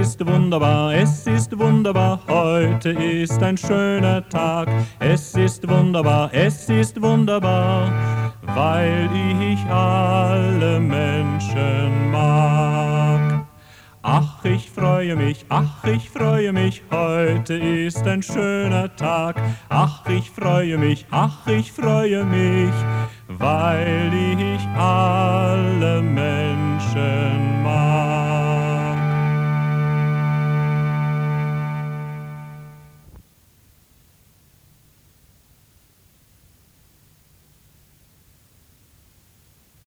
ist wunderbar, heute ist ein schöner Tag. Es ist wunderbar, weil ich alle Menschen mag. Ach, ich freue mich, heute ist ein schöner Tag. Ach, ich freue mich, weil ich alle Menschen